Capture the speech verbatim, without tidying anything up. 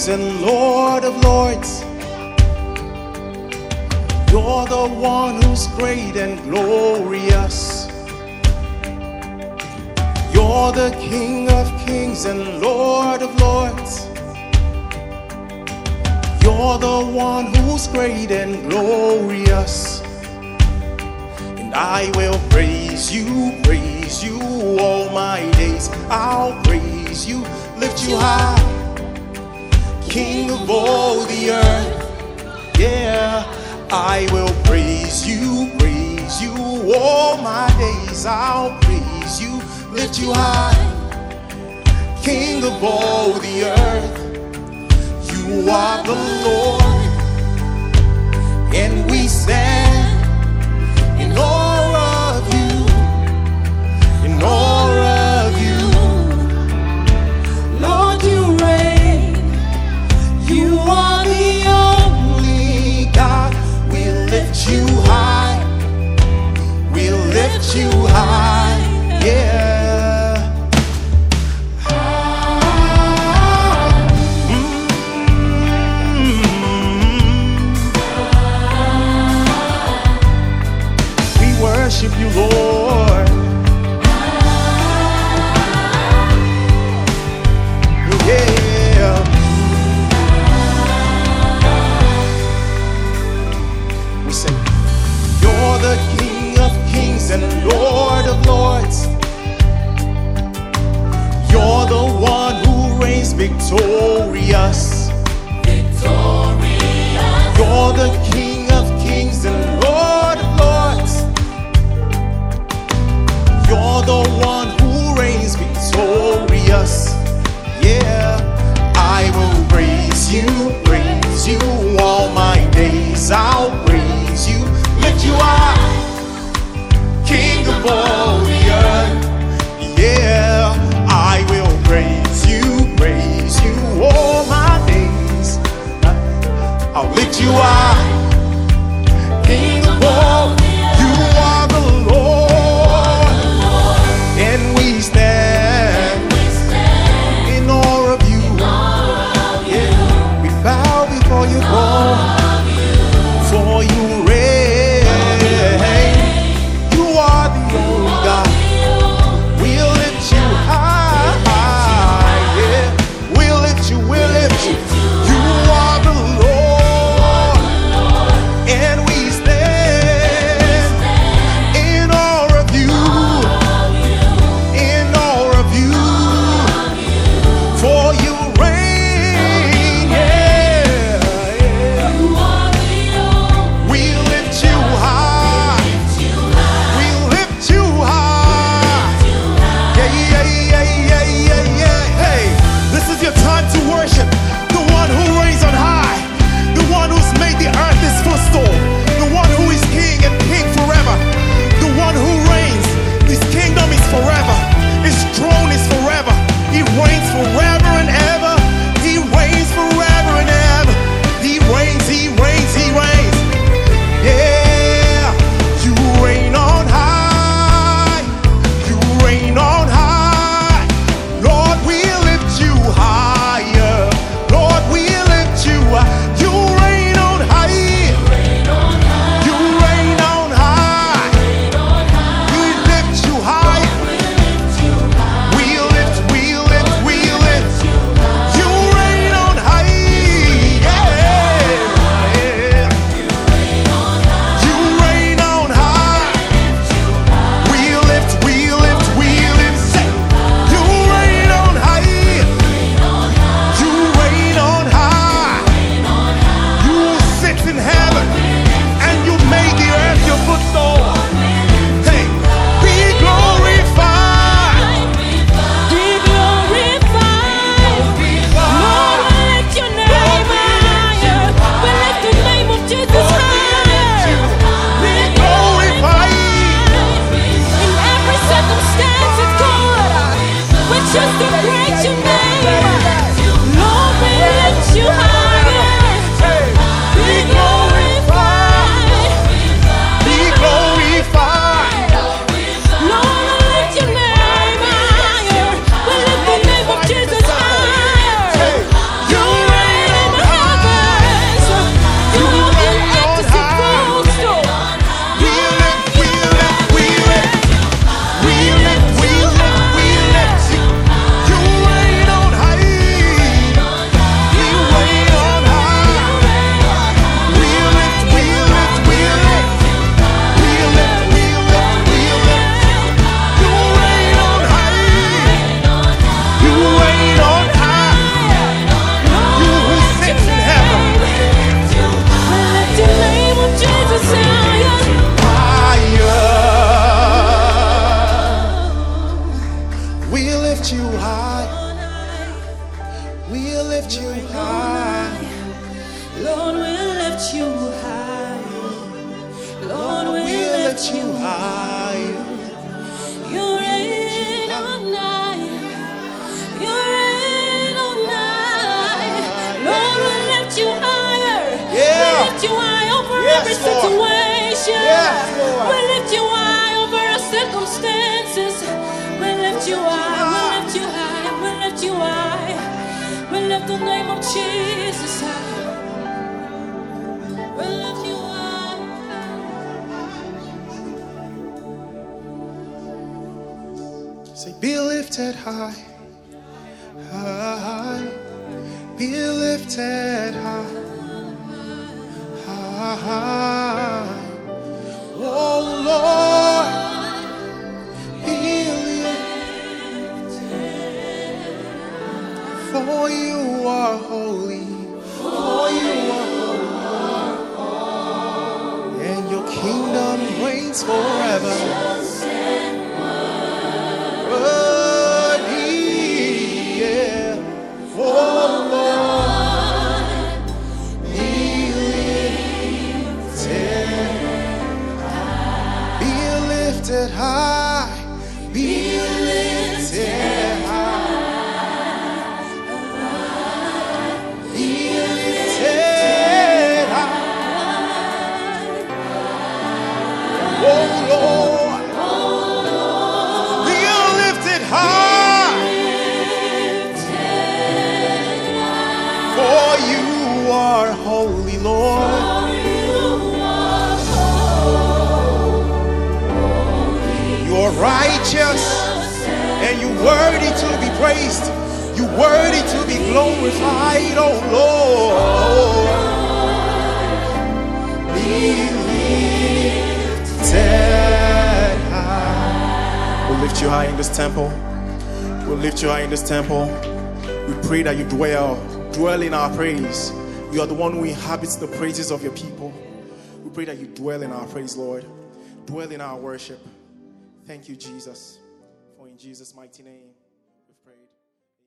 kings and Lord of lords. You're the one who's great and glorious. You're the King of kings and Lord of lords. You're the one who's great and glorious. And I will praise you, praise you all my days. I'll praise you, lift you high, King of all the earth. Yeah, I will praise you, praise you all my days. I'll praise you, lift you high, King of all the earth. You are the Lord, and we stand in awe of you, in awe of you. Lord, you reign, you are the only God. We lift you high, we lift you high, yeah. Worship you, Lord. Yeah. We say, you're the King of kings and Lord of lords. You're the one who reigns victorious. Victorious. You're the King of kings and Lord of lords. every situation. Yes, Lord. We lift you high over our circumstances. We lift you high, we lift you high, we lift you high. We lift the name of Jesus high. We lift you high. Say, be lifted high, high, be lifted high, high. Oh Lord, be lifted, for you are holy, for you are holy, and your kingdom reigns forever. High, be lifted high, be lifted high. Oh Lord, be lifted high, for you are holy, Lord. You're righteous and you're worthy to be praised. You're worthy to be glorified, oh Lord. Be lifted high. We'll lift you high in this temple. We'll lift you high in this temple. We pray that you dwell, dwell in our praise. You are the one who inhabits the praises of your people. We pray that you dwell in our praise, Lord. Dwell in our worship. Thank you, Jesus, for in Jesus' mighty name.